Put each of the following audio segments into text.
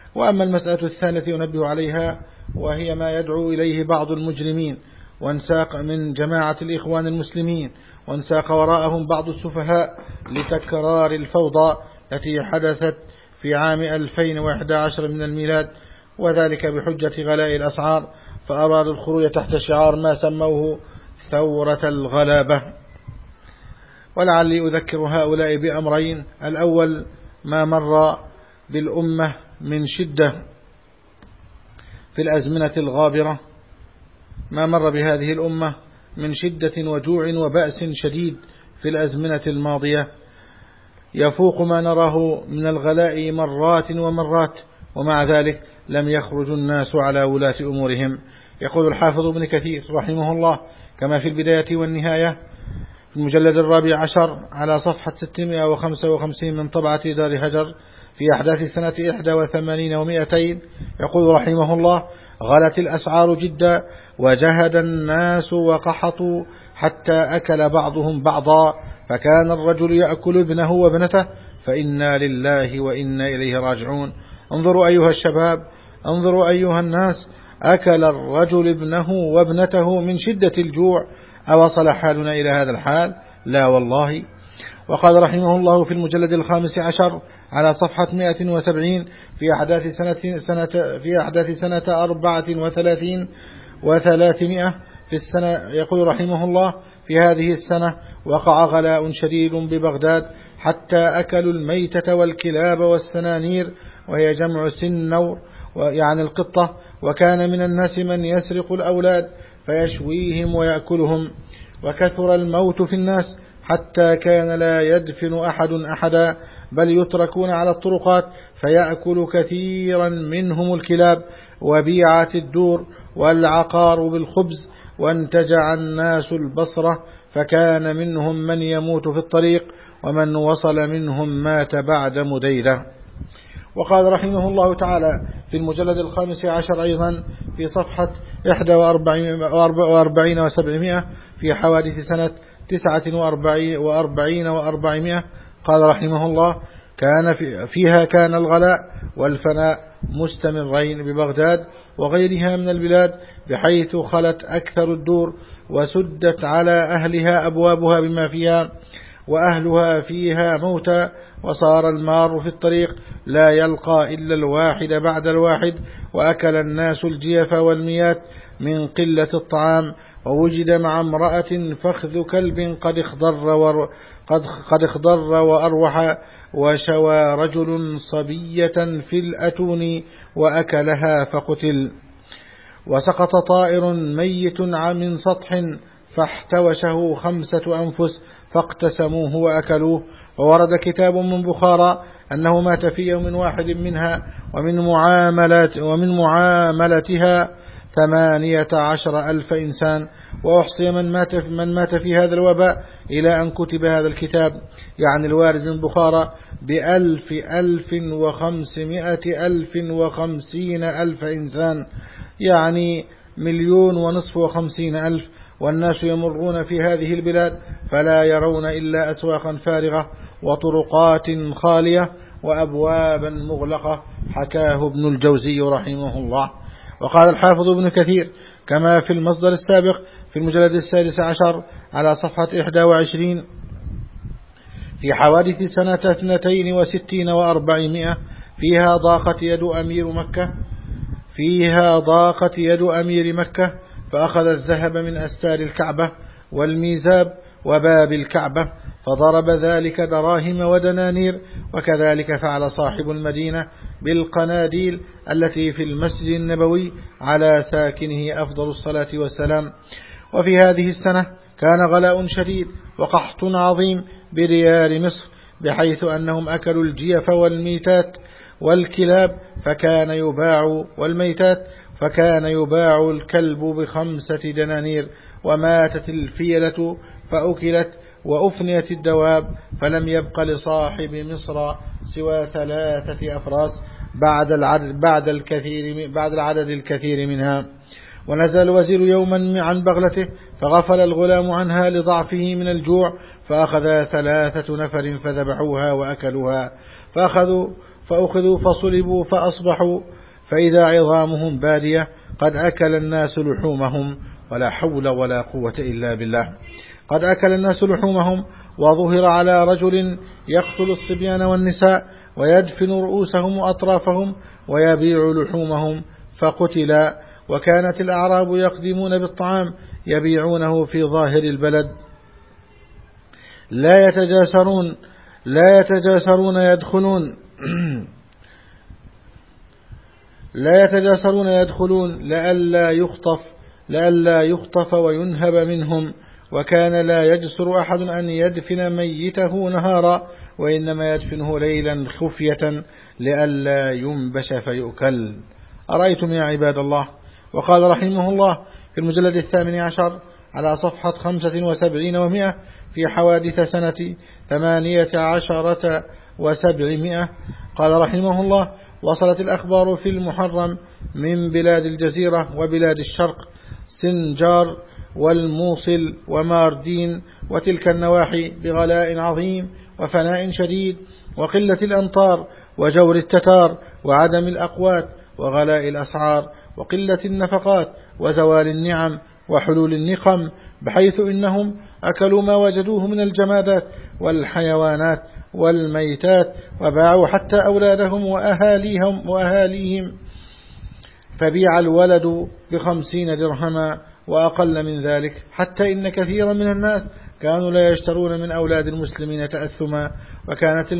وأما المسألة الثانية ينبه عليها، وهي ما يدعو إليه بعض المجرمين وانساق من جماعة الإخوان المسلمين، وانساق وراءهم بعض السفهاء لتكرار الفوضى التي حدثت في عام 2011 من الميلاد، وذلك بحجة غلاء الأسعار، فأرادوا الخروج تحت شعار ما سموه ثورة الغلابة. ولعلي أذكر هؤلاء بأمرين: الأول ما مر بالأمة من شدة في الأزمنة الغابرة، ما مر بهذه الأمة من شدة وجوع وبأس شديد في الأزمنة الماضية يفوق ما نراه من الغلاء مرات ومرات، ومع ذلك لم يخرج الناس على ولاة أمورهم. يقول الحافظ ابن كثير رحمه الله كما في البداية والنهاية في المجلد 14 على صفحة 655 من طبعة دار هجر في أحداث سنة 81 و200، يقول رحمه الله: غلت الأسعار جدا وجهد الناس وقحطوا حتى أكل بعضهم بعضا، فكان الرجل يأكل ابنه وابنته، فإنا لله وإنا إليه راجعون. انظروا أيها الشباب، انظروا أيها الناس، أكل الرجل ابنه وابنته من شدة الجوع. أوصل حالنا إلى هذا الحال؟ لا والله. وقال رحمه الله في المجلد 15 على صفحة 170 في أحداث سنة 34 و300 في السنة، يقول رحمه الله: في هذه السنة وقع غلاء شديد ببغداد حتى أكلوا الميتة والكلاب والسنانير، وهي جمع سنور يعني القطة، وكان من الناس من يسرق الأولاد فيشويهم ويأكلهم، وكثر الموت في الناس حتى كان لا يدفن أحد أحدا، بل يتركون على الطرقات فيأكل كثيرا منهم الكلاب، وبيعت الدور والعقار بالخبز، وانتجع الناس البصرة، فكان منهم من يموت في الطريق، ومن وصل منهم مات بعد مديدة. وقال رحمه الله تعالى في المجلد 15 أيضا في صفحة 41 و700 في حوادث سنة 49 و400، قال رحمه الله: فيها كان الغلاء والفناء مستمرين ببغداد وغيرها من البلاد، بحيث خلت أكثر الدور وسدت على أهلها أبوابها بما فيها، وأهلها فيها موتى، وصار المار في الطريق لا يلقى إلا الواحد بعد الواحد، وأكل الناس الجيف والميات من قلة الطعام، ووجد مع امرأة فخذ كلب قد اخضر وأروح، وشوى رجل صبية في الأتون وأكلها فقتل، وسقط طائر ميت من سطح فاحتوشه 5 أنفس فاقتسموه وأكلوه. وورد كتاب من بخارى أنه مات في يوم واحد منها ومن معاملتها 18,000 إنسان، وأحصي من مات في هذا الوباء إلى أن كتب هذا الكتاب، يعني الوارد من بخارى، 1,550,000 إنسان، يعني 1,050,000. والناس يمرون في هذه البلاد فلا يرون إلا أسواقا فارغة وطرقات خالية وأبوابا مغلقة، حكاه ابن الجوزي رحمه الله. وقال الحافظ ابن كثير كما في المصدر السابق في المجلد 16 على صفحة 21 في حوادث سنة 62 و400: فيها ضاقت يد أمير مكة فأخذ الذهب من أستار الكعبة والميزاب وباب الكعبة، فضرب ذلك دراهم ودنانير، وكذلك فعل صاحب المدينة بالقناديل التي في المسجد النبوي على ساكنه أفضل الصلاة والسلام. وفي هذه السنة كان غلاء شديد وقحط عظيم بديار مصر، بحيث أنهم أكلوا الجيف والميتات والكلاب فكان يباع الكلب ب5 دنانير، وماتت الفيلة فأكلت وأفنيت الدواب، فلم يبق لصاحب مصر سوى 3 أفراس بعد العدد الكثير منها. ونزل الوزير يوما عن بغلته فغفل الغلام عنها لضعفه من الجوع، فأخذ 3 نفر فذبحوها وأكلوها، فأخذوا فصلبوا فأصبحوا فإذا عظامهم بادية قد أكل الناس لحومهم ولا حول ولا قوة إلا بالله. قد أكل الناس لحومهم، وظهر على رجل يقتل الصبيان والنساء ويدفن رؤوسهم وأطرافهم ويبيع لحومهم فقتل. وكانت الأعراب يقدمون بالطعام يبيعونه في ظاهر البلد، لا يتجاسرون يدخلون لئلا يخطف وينهب منهم. وكان لا يجسر أحد أن يدفن ميته نهارا، وإنما يدفنه ليلا خفية لئلا ينبش فيؤكل. أرأيتم يا عباد الله. وقال رحمه الله في المجلد 18 على صفحة 75 و100 في حوادث سنة 18 و700، قال رحمه الله: وصلت الأخبار في المحرم من بلاد الجزيرة وبلاد الشرق سنجار والموصل وماردين وتلك النواحي بغلاء عظيم وفناء شديد وقلة الأمطار وجور التتار وعدم الأقوات وغلاء الأسعار وقلة النفقات وزوال النعم وحلول النقم، بحيث إنهم أكلوا ما وجدوه من الجمادات والحيوانات والميتات، وباعوا حتى أولادهم وأهاليهم، فبيع الولد ب50 درهما وأقل من ذلك، حتى إن كثيرا من الناس كانوا لا يشترون من أولاد المسلمين تأثما. وكانت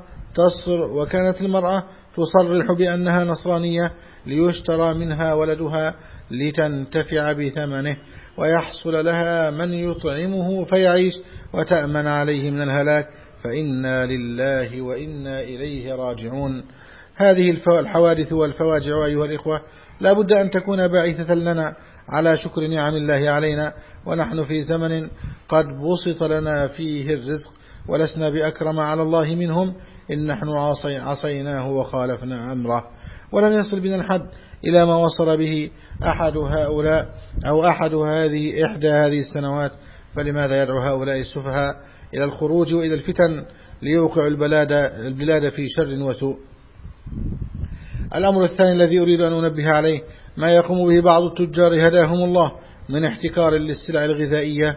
المرأة تصرح بأنها نصرانية ليشترى منها ولدها لتنتفع بثمنه ويحصل لها من يطعمه فيعيش وتأمن عليه من الهلاك، فإنا لله وإنا إليه راجعون. هذه الحوادث والفواجع أيها الإخوة لا بد أن تكون باعثة لنا على شكر نعم الله علينا، ونحن في زمن قد بسط لنا فيه الرزق ولسنا بأكرم على الله منهم، إن نحن عصيناه وخالفنا أمره، ولم يصل بنا الحد إلى ما وصل به أحد هؤلاء أو إحدى هذه السنوات. فلماذا يدعو هؤلاء السفهاء إلى الخروج وإلى الفتن ليوقع البلاد في شر وسوء؟ الأمر الثاني الذي أريد أن أنبه عليه ما يقوم به بعض التجار هداهم الله من احتكار للسلع الغذائية،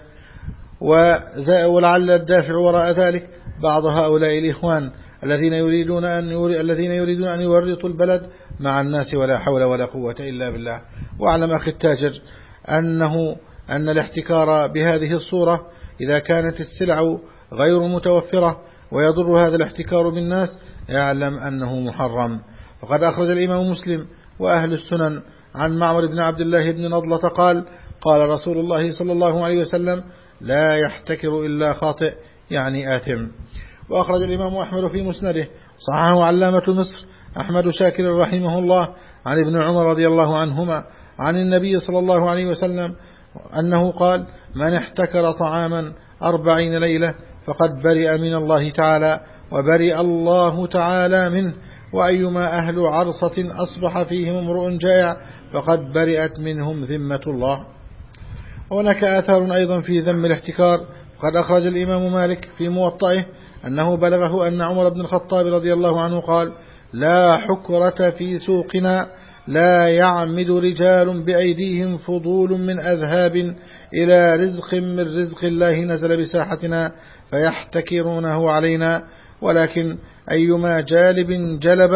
ولعل الدافع وراء ذلك بعض هؤلاء الإخوان الذين يريدون أن يورطوا البلد مع الناس، ولا حول ولا قوة إلا بالله. واعلم أخي التاجر أن الاحتكار بهذه الصورة إذا كانت السلع غير متوفرة ويضر هذا الاحتكار بالناس يعلم أنه محرم. وقد أخرج الإمام مسلم وأهل السنن عن معمر بن عبد الله بن نضلة قال رسول الله صلى الله عليه وسلم: لا يحتكر إلا خاطئ، يعني آثم. وأخرج الإمام أحمد في مسنده صححه علامة مصر أحمد شاكر رحمه الله عن ابن عمر رضي الله عنهما عن النبي صلى الله عليه وسلم أنه قال: من احتكر طعاما 40 ليلة فقد برئ من الله تعالى وبرئ الله تعالى منه، وأيما أهل عرصة أصبح فيهم امرؤ جائع فقد برئت منهم ذمة الله. وهناك آثار أيضا في ذم الاحتكار. قد أخرج الإمام مالك في موطئه أنه بلغه أن عمر بن الخطاب رضي الله عنه قال: لا حكرة في سوقنا، لا يعمد رجال بأيديهم فضول من أذهاب إلى رزق من رزق الله نزل بساحتنا فيحتكرونه علينا، ولكن أيما جالب جلب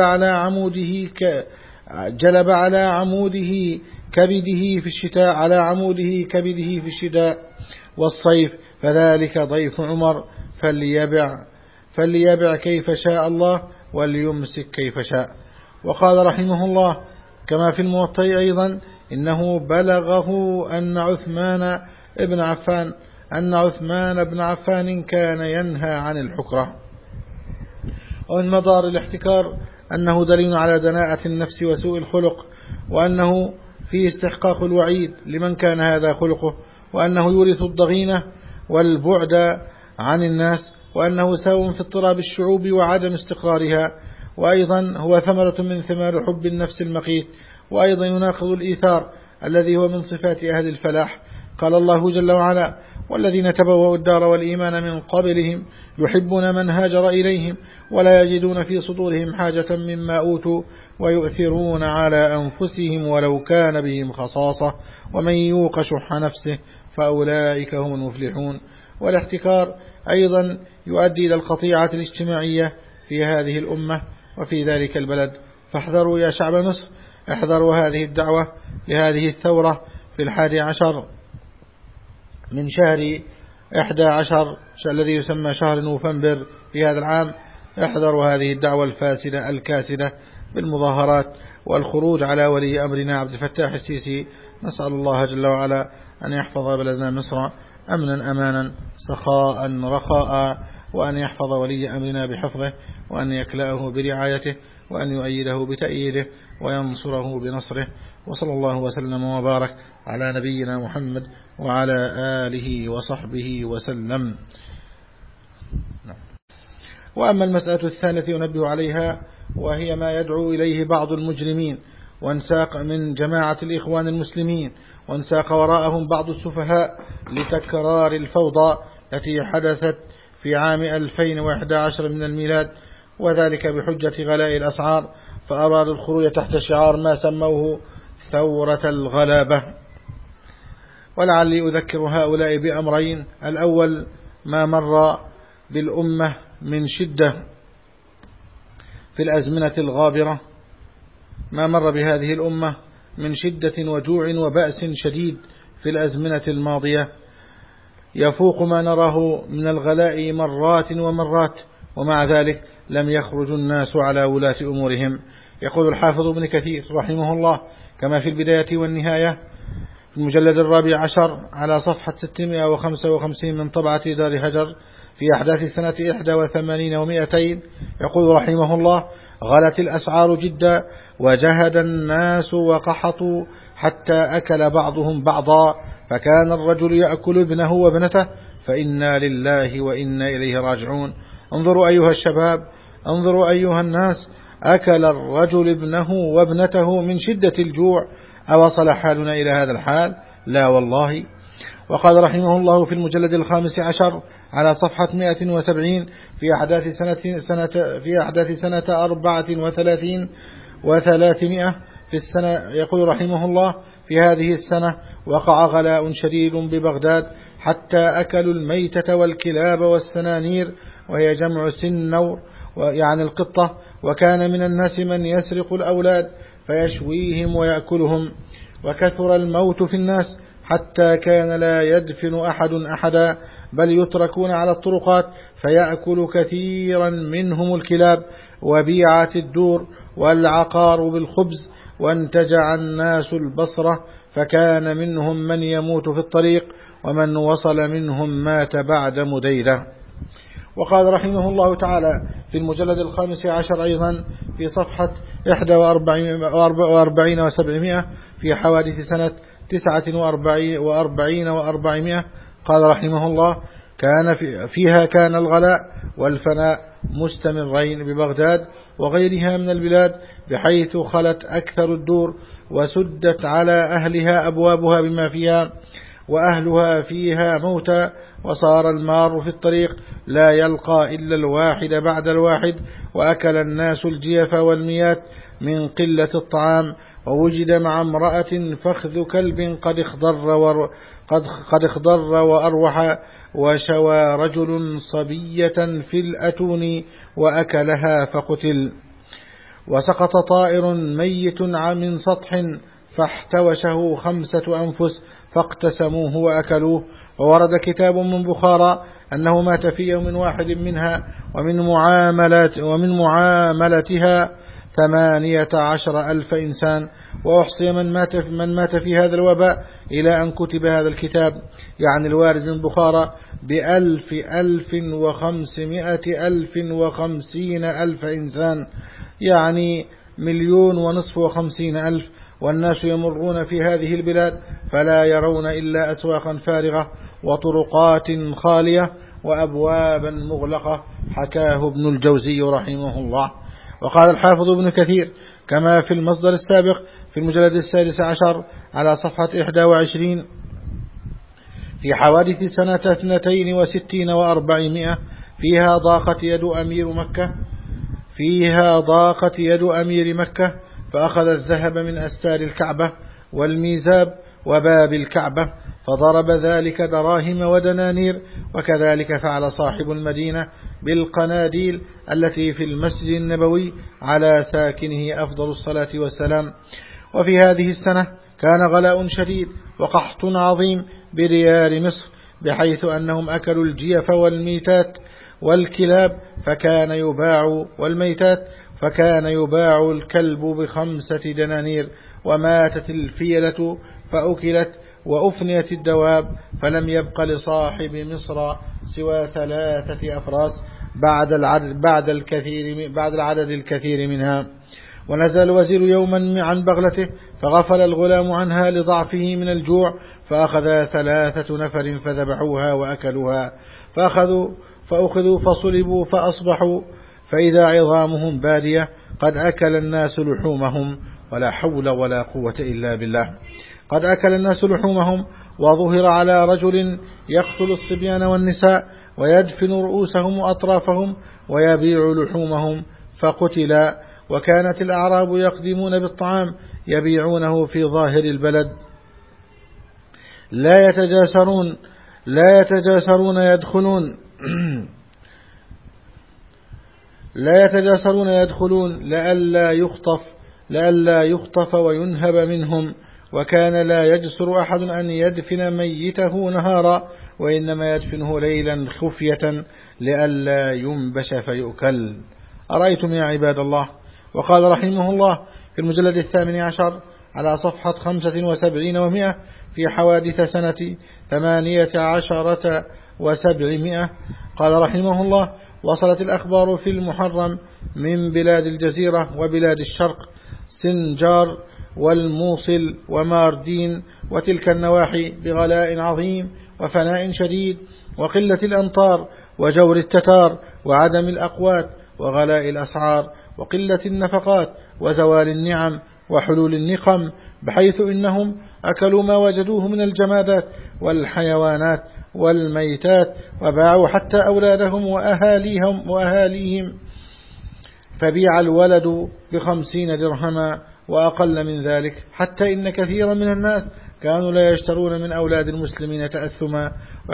على عموده كبده في الشتاء والصيف فذلك ضيف عمر، فليبع كيف شاء الله وليمسك كيف شاء. وقال رحمه الله كما في الموطأ أيضا: إنه بلغه أن عثمان بن عفان كان ينهى عن الحكرة. ومن مضار الاحتكار أنه دليل على دناءة النفس وسوء الخلق، وأنه فيه استحقاق الوعيد لمن كان هذا خلقه، وأنه يورث الضغينة والبعد عن الناس، وأنه سبب في اضطراب الشعوب وعدم استقرارها، وأيضا هو ثمرة من ثمار حب النفس المقيت، وأيضا يناقض الإيثار الذي هو من صفات أهل الفلاح. قال الله جل وعلا: والذين تبوأوا الدار والإيمان من قبلهم يحبون من هاجر إليهم ولا يجدون في صدورهم حاجة مما أوتوا ويؤثرون على أنفسهم ولو كان بهم خصاصة ومن يوق شح نفسه فأولئك هم المفلحون. والاحتكار أيضا يؤدي إلى القطيعة الاجتماعية في هذه الأمة وفي ذلك البلد. فاحذروا يا شعب مصر، احذروا هذه الدعوة لهذه الثورة في 11 من شهر 11 الذي يسمى شهر نوفمبر في هذا العام. احذروا هذه الدعوة الفاسدة الكاسدة بالمظاهرات والخروج على ولي أمرنا عبد الفتاح السيسي. نسأل الله جل وعلا أن يحفظ بلدنا مصر أمنا أمانا سخاء رخاء، وأن يحفظ ولي أمرنا بحفظه، وأن يكلأه برعايته، وأن يؤيده بتأييده، وينصره بنصره. وصلى الله وسلم وبارك على نبينا محمد وعلى آله وصحبه وسلم. وأما المسألة الثانية ينبه عليها، وهي ما يدعو إليه بعض المجرمين وانساق من جماعة الإخوان المسلمين، وانساق وراءهم بعض السفهاء لتكرار الفوضى التي حدثت في عام 2011 من الميلاد، وذلك بحجة غلاء الأسعار، فأرادوا الخروج تحت شعار ما سموه ثورة الغلابة. ولعلي أذكر هؤلاء بأمرين: الأول ما مر بالأمة من شدة في الأزمنة الغابرة، ما مر بهذه الأمة من شدة وجوع وبأس شديد في الأزمنة الماضية يفوق ما نراه من الغلاء مرات ومرات، ومع ذلك لم يخرج الناس على ولاة أمورهم. يقول الحافظ ابن كثير رحمه الله كما في البداية والنهاية في المجلد 14 على صفحة 655 من طبعة دار هجر في أحداث سنة 81 و200، يقول رحمه الله: غلت الأسعار جدا وجهد الناس وقحطوا حتى أكل بعضهم بعضا، فكان الرجل يأكل ابنه وابنته، فإنا لله وإنا إليه راجعون. انظروا أيها الشباب، انظروا أيها الناس، أكل الرجل ابنه وابنته من شدة الجوع. أوصل حالنا إلى هذا الحال؟ لا والله. وقال رحمه الله في المجلد 15 على صفحة 170 في أحداث سنة 34 و300 في السنة، يقول رحمه الله: في هذه السنة وقع غلاء شديد ببغداد حتى أكلوا الميتة والكلاب والسنانير، وهي جمع سنور يعني القطة، وكان من الناس من يسرق الأولاد فيشويهم ويأكلهم، وكثر الموت في الناس حتى كان لا يدفن أحد أحدا، بل يتركون على الطرقات فيأكل كثيرا منهم الكلاب، وبيعت الدور والعقار بالخبز، وانتجع الناس البصرة، فكان منهم من يموت في الطريق، ومن وصل منهم مات بعد مديدة. وقال رحمه الله تعالى في المجلد 15 أيضا في صفحة 41 و700 في حوادث سنة 49 و400، قال رحمه الله: فيها كان الغلاء والفناء مستمرين ببغداد وغيرها من البلاد، بحيث خلت أكثر الدور وسدت على أهلها أبوابها بما فيها، وأهلها فيها موتى، وصار المار في الطريق لا يلقى إلا الواحد بعد الواحد، وأكل الناس الجيف والميات من قلة الطعام، ووجد مع امرأة فخذ كلب قد اخضر وأروح، وشوى رجل صبية في الأتون وأكلها فقتل، وسقط طائر ميت من سطح فاحتوشه 5 أنفس فاقتسموه وأكلوه. وورد كتاب من بخارى أنه مات في يوم واحد منها ومن معاملتها 18,000 إنسان، وأحصي من مات في هذا الوباء إلى أن كتب هذا الكتاب يعني الوارد من بخارى 1,550,000 إنسان، يعني 1,550,000. والناس يمرون في هذه البلاد فلا يرون إلا أسواقا فارغة وطرقات خالية وأبوابا مغلقة، حكاه ابن الجوزي رحمه الله. وقال الحافظ ابن كثير كما في المصدر السابق في المجلد 16 على صفحة 21 في حوادث سنة 62 و400 فيها ضاقت يد أمير مكة فأخذ الذهب من أستار الكعبة والميزاب وباب الكعبة فضرب ذلك دراهم ودنانير، وكذلك فعل صاحب المدينة بالقناديل التي في المسجد النبوي على ساكنه أفضل الصلاة والسلام. وفي هذه السنة كان غلاء شديد وقحط عظيم بريال مصر، بحيث أنهم أكلوا الجيف والميتات والكلاب فكان يباع الكلب ب5 دنانير، وماتت الفيلة فأكلت وأفنيت الدواب، فلم يبق لصاحب مصر سوى 3 أفراس بعد العدد الكثير منها. ونزل الوزير يوما عن بغلته فغفل الغلام عنها لضعفه من الجوع، فأخذ 3 نفر فذبحوها وأكلوها، فأخذوا فصلبوا فأصبحوا فإذا عظامهم بادية قد أكل الناس لحومهم، ولا حول ولا قوة إلا بالله. قد أكل الناس لحومهم، وظهر على رجل يقتل الصبيان والنساء ويدفن رؤوسهم وأطرافهم ويبيع لحومهم فقتل. وكانت الأعراب يقدمون بالطعام يبيعونه في ظاهر البلد، لا يتجاسرون يدخلون لئلا يخطف وينهب منهم. وكان لا يجسر أحد أن يدفن ميته نهارا، وإنما يدفنه ليلا خفية لئلا ينبش فيؤكل. أرأيتم يا عباد الله؟ وقال رحمه الله في المجلد 18 على صفحة 75 و100 في حوادث سنة 18 و700، قال رحمه الله: وصلت الأخبار في المحرم من بلاد الجزيرة وبلاد الشرق سنجار والموصل وماردين وتلك النواحي بغلاء عظيم وفناء شديد وقلة الأمطار وجور التتار وعدم الأقوات وغلاء الأسعار وقلة النفقات وزوال النعم وحلول النقم، بحيث إنهم أكلوا ما وجدوه من الجمادات والحيوانات والميتات، وباعوا حتى أولادهم وأهاليهم، فبيع الولد ب50 درهما وأقل من ذلك، حتى إن كثيرا من الناس كانوا لا يشترون من أولاد المسلمين تأثما.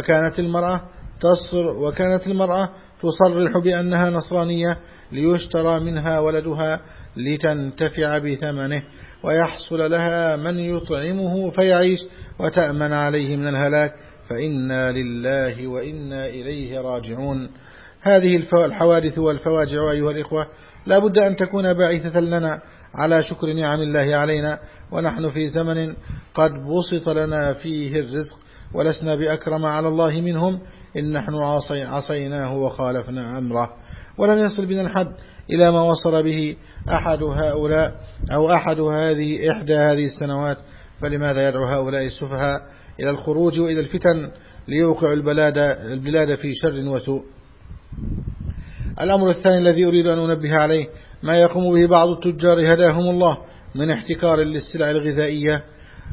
وكانت المرأة تصرح بأنها نصرانية ليشترى منها ولدها لتنتفع بثمنه ويحصل لها من يطعمه فيعيش وتأمن عليه من الهلاك، فإنا لله وإنا إليه راجعون. هذه الحوادث والفواجع أيها الإخوة لا بد أن تكون باعثة لنا على شكر نعم الله علينا، ونحن في زمن قد بسط لنا فيه الرزق ولسنا بأكرم على الله منهم، إن نحن عصيناه وخالفنا أمره، ولم يصل بنا الحد إلى ما وصل به أحد هؤلاء أو إحدى هذه السنوات. فلماذا يدعو هؤلاء السفهاء إلى الخروج وإلى الفتن ليوقع البلاد في شر وسوء؟ الأمر الثاني الذي أريد أن أنبه عليه ما يقوم به بعض التجار هداهم الله من احتكار للسلع الغذائية،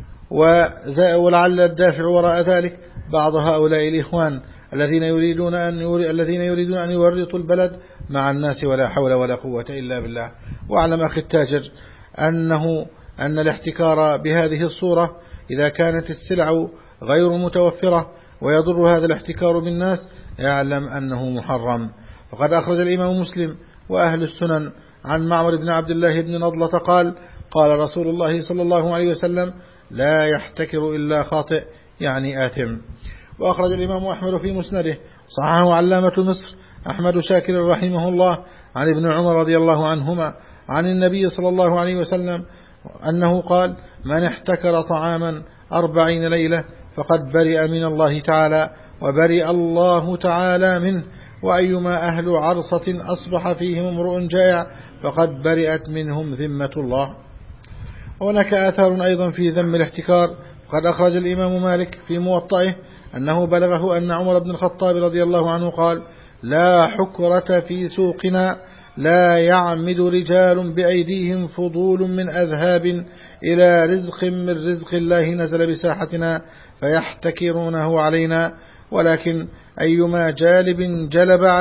ولعل الدافع وراء ذلك بعض هؤلاء الإخوان الذين يريدون أن يورطوا البلد مع الناس، ولا حول ولا قوة إلا بالله. واعلم أخي التاجر أن الاحتكار بهذه الصورة إذا كانت السلع غير متوفرة ويضر هذا الاحتكار بالناس يعلم أنه محرم. فقد أخرج الإمام مسلم وأهل السنن عن معمر بن عبد الله بن نضلة قال رسول الله صلى الله عليه وسلم: لا يحتكر إلا خاطئ، يعني آثم. وأخرج الإمام أحمد في مسنده صححه علامة مصر أحمد شاكر رحمه الله عن ابن عمر رضي الله عنهما عن النبي صلى الله عليه وسلم أنه قال: من احتكر طعاما 40 ليلة فقد برئ من الله تعالى وبرئ الله تعالى منه، وأيما أهل عرصة أصبح فيهم امرؤ جائع فقد برئت منهم ذمة الله. وهناك آثار أيضا في ذم الاحتكار. قد أخرج الإمام مالك في موطئه أنه بلغه أن عمر بن الخطاب رضي الله عنه قال: لا حكرة في سوقنا لا يعمد رجال بأيديهم فضول من أذهاب إلى رزق من رزق الله نزل بساحتنا فيحتكرونه علينا، ولكن أيما جالب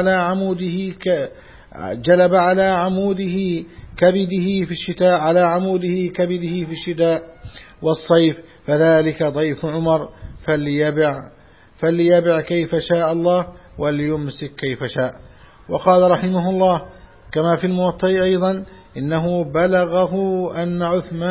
جلب على عموده كبده في الشتاء والصيف فذلك ضيف عمر، فليبع كيف شاء الله وليمسك كيف شاء. وقال رحمه الله كما في الموطأ أيضا إنه بلغه أن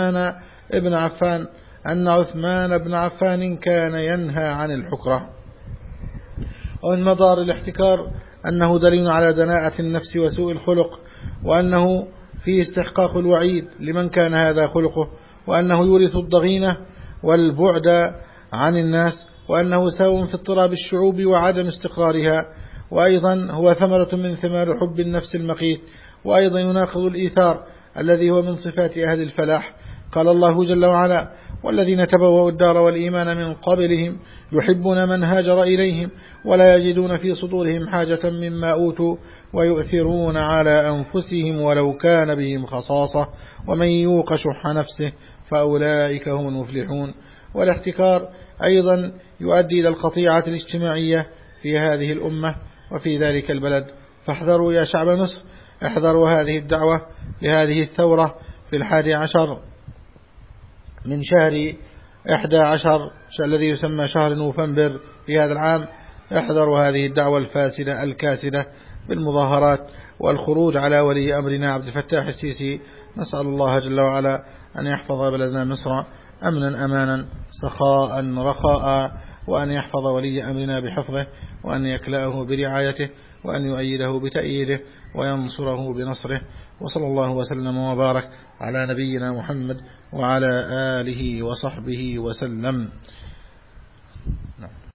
عثمان بن عفان كان ينهى عن الحكرة. ومن مضار الاحتكار أنه دليل على دناءة النفس وسوء الخلق، وأنه فيه استحقاق الوعيد لمن كان هذا خلقه، وأنه يورث الضغينة والبعد عن الناس، وأنه ساو في اضطراب الشعوب وعدم استقرارها، وأيضا هو ثمرة من ثمار حب النفس المقيت، وأيضا يناقض الإيثار الذي هو من صفات أهل الفلاح. قال الله جل وعلا: والذين تبوأوا الدار والإيمان من قبلهم يحبون من هاجر إليهم ولا يجدون في صدورهم حاجة مما أوتوا ويؤثرون على أنفسهم ولو كان بهم خصاصة ومن يوق شح نفسه فأولئك هم المفلحون. والاحتكار أيضا يؤدي إلى القطيعة الاجتماعية في هذه الأمة وفي ذلك البلد. فاحذروا يا شعب مصر، احذروا هذه الدعوة لهذه الثورة في 11 من شهر 11 الذي يسمى شهر نوفمبر في هذا العام. احذروا هذه الدعوة الفاسدة الكاسدة بالمظاهرات والخروج على ولي أمرنا عبد الفتاح السيسي. نسأل الله جل وعلا أن يحفظ بلدنا مصر أمنا أمانا سخاء رخاء، وأن يحفظ ولي أمرنا بحفظه، وأن يكلأه برعايته، وأن يؤيده بتأييده، وينصره بنصره. وصلى الله وسلم وبارك على نبينا محمد وعلى آله وصحبه وسلم.